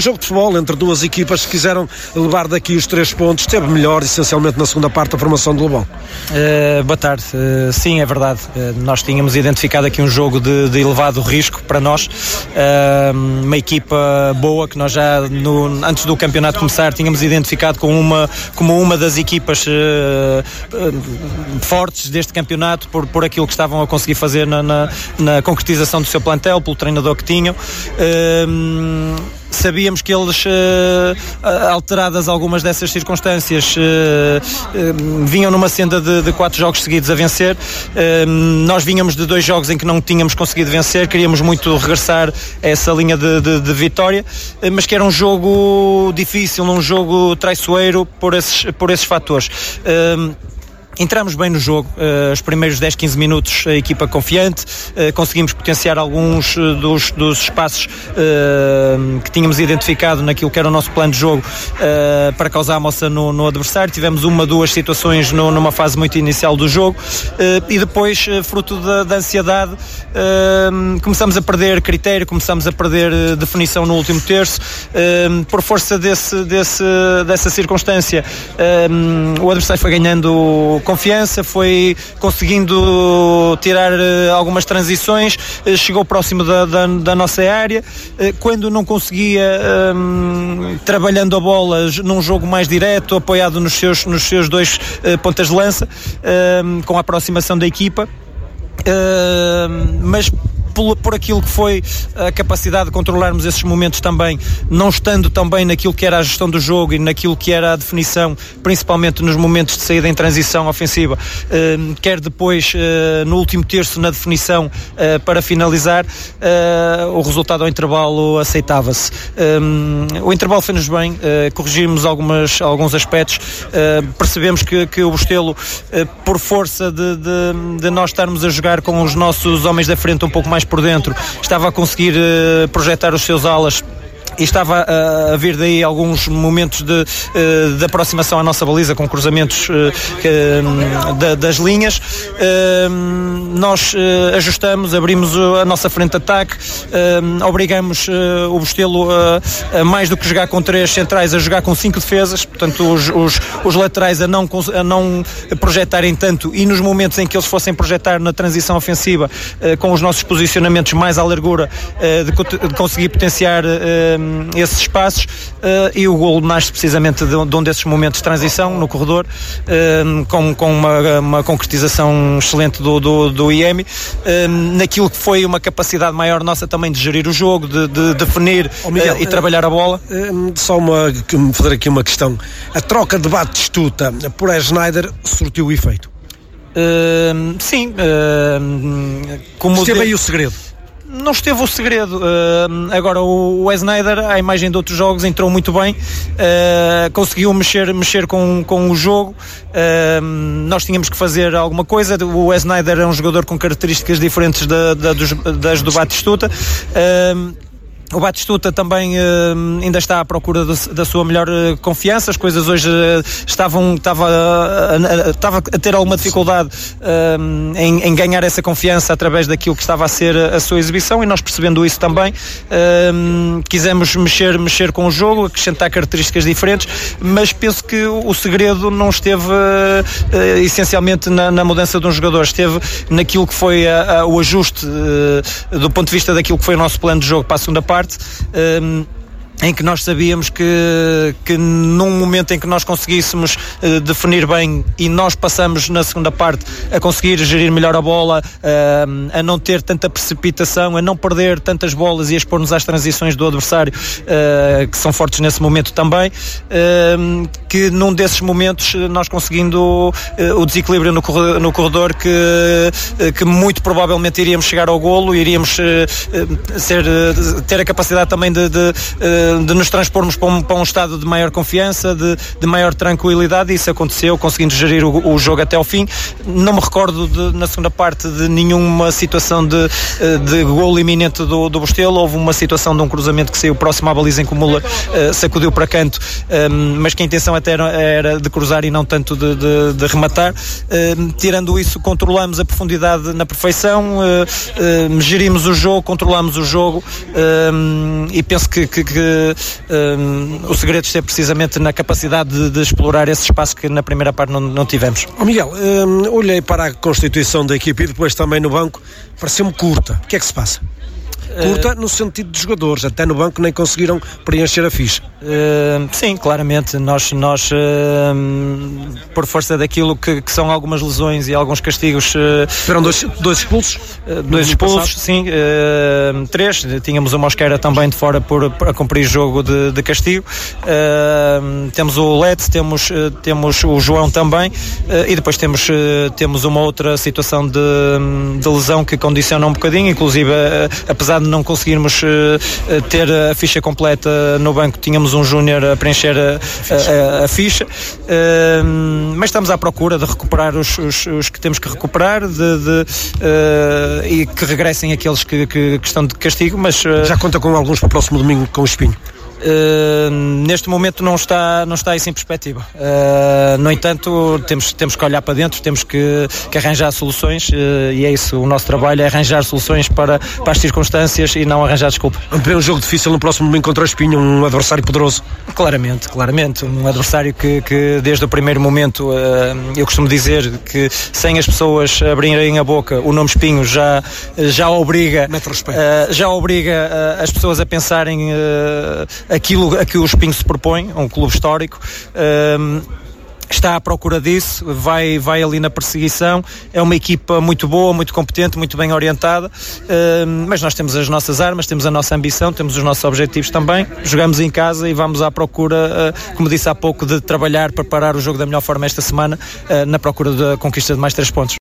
jogo de futebol entre duas equipas que quiseram levar daqui os 3 pontos. Esteve melhor, essencialmente, na segunda parte da formação do Lobão. Boa tarde. Sim, é verdade. Nós tínhamos identificado aqui um jogo de elevado risco para nós. Uma equipa boa que nós já, antes do campeonato começar, tínhamos identificado como uma das equipas fortes deste campeonato por aquilo que estavam a conseguir fazer na concretização do seu plantel, pelo treinador que tinham. Sabíamos que eles, alteradas algumas dessas circunstâncias, vinham numa senda de 4 jogos seguidos a vencer. Nós vínhamos de 2 jogos em que não tínhamos conseguido vencer, queríamos muito regressar a essa linha de vitória, mas que era um jogo difícil, um jogo traiçoeiro por esses fatores. Entramos bem no jogo, os primeiros 10-15 minutos a equipa confiante, conseguimos potenciar alguns dos espaços que tínhamos identificado naquilo que era o nosso plano de jogo para causar a moça no adversário. Tivemos 1-2 situações numa fase muito inicial do jogo e depois, fruto da ansiedade, começamos a perder critério, começamos a perder definição no último terço. Por força dessa circunstância, o adversário foi ganhando confiança, foi conseguindo tirar algumas transições, chegou próximo da nossa área, quando não conseguia, trabalhando a bola num jogo mais direto, apoiado nos seus 2 pontas de lança, com a aproximação da equipa, mas por aquilo que foi a capacidade de controlarmos esses momentos também, não estando também naquilo que era a gestão do jogo e naquilo que era a definição, principalmente nos momentos de saída em transição ofensiva, quer depois no último terço na definição para finalizar, o resultado ao intervalo aceitava-se. O intervalo foi-nos bem, corrigimos alguns aspectos, percebemos que o Bostelo, por força de nós estarmos a jogar com os nossos homens da frente um pouco mais por dentro, estava a conseguir projetar os seus alas e estava a vir daí alguns momentos de aproximação à nossa baliza, com cruzamentos das linhas. Nós ajustamos, abrimos a nossa frente de ataque, obrigamos o Bostelo a mais do que jogar com 3 centrais, a jogar com 5 defesas, portanto os laterais a não projetarem tanto, e nos momentos em que eles fossem projetar na transição ofensiva, com os nossos posicionamentos mais à largura, de conseguir potenciar esses espaços, e o golo nasce precisamente de um desses momentos de transição no corredor, com uma concretização excelente do IEMI, naquilo que foi uma capacidade maior nossa também de gerir o jogo, de definir, Miguel, e trabalhar a bola. Só fazer aqui uma questão: a troca de Batistuta por Schneider surtiu efeito? Sim. Esteve aí o segredo? Não esteve o segredo. Agora o Schneider, à imagem de outros jogos, entrou muito bem, conseguiu mexer com o jogo. Nós tínhamos que fazer alguma coisa. O Schneider é um jogador com características diferentes das do Batistuta. O Batistuta também ainda está à procura da sua melhor confiança. As coisas hoje estava a ter alguma dificuldade em ganhar essa confiança através daquilo que estava a ser a sua exibição, e nós, percebendo isso também, quisemos mexer com o jogo, acrescentar características diferentes, mas penso que o segredo não esteve essencialmente na mudança de um jogador, esteve naquilo que foi o ajuste do ponto de vista daquilo que foi o nosso plano de jogo para a segunda parte, em que nós sabíamos que num momento em que nós conseguíssemos definir bem, e nós passamos na segunda parte a conseguir gerir melhor a bola, a não ter tanta precipitação, a não perder tantas bolas e a expor-nos às transições do adversário, que são fortes nesse momento também, que num desses momentos nós conseguindo o desequilíbrio no corredor, que muito provavelmente iríamos chegar ao golo, iríamos ter a capacidade também de nos transpormos para um estado de maior confiança, de maior tranquilidade, e isso aconteceu, conseguindo gerir o jogo até ao fim. Não me recordo na segunda parte de nenhuma situação de golo iminente do Bostelo. Houve uma situação de um cruzamento que saiu próximo à baliza, em que o Müller sacudiu para canto, mas que a intenção até era de cruzar e não tanto de rematar. Tirando isso, controlamos a profundidade na perfeição, gerimos o jogo, controlamos o jogo, e penso que o segredo esteve precisamente na capacidade de explorar esse espaço que na primeira parte não tivemos. Miguel, olhei para a constituição da equipe e depois também no banco, pareceu-me curta. O que é que se passa? Curta no sentido de jogadores, até no banco nem conseguiram preencher a ficha. Sim, claramente nós por força daquilo que são algumas lesões e alguns castigos. Tiveram dois expulsos? Dois expulsos, sim, 3. Tínhamos o Mosquera também de fora a cumprir jogo de castigo. Temos o Let's, temos o João também, e depois temos uma outra situação de lesão que condiciona um bocadinho, inclusive apesar de não conseguirmos ter a ficha completa no banco, tínhamos um júnior a preencher a ficha, mas estamos à procura de recuperar os que temos que recuperar e que regressem aqueles que estão de castigo, mas já conta com alguns para o próximo domingo com o Espinho? Neste momento não está isso em perspectiva. No entanto, temos que olhar para dentro, temos que arranjar soluções, e é isso, o nosso trabalho é arranjar soluções para as circunstâncias e não arranjar desculpas. Vamos ver um jogo difícil no próximo domingo contra o Espinho, um adversário poderoso. Claramente, um adversário que desde o primeiro momento, eu costumo dizer que sem as pessoas abrirem a boca, o nome Espinho já obriga as pessoas a pensarem aquilo a que o Espinho se propõe, um clube histórico. Está à procura disso, vai ali na perseguição. É uma equipa muito boa, muito competente, muito bem orientada, mas nós temos as nossas armas, temos a nossa ambição, temos os nossos objetivos também. Jogamos em casa e vamos à procura, como disse há pouco, de trabalhar, preparar o jogo da melhor forma esta semana, na procura da conquista de mais 3 pontos.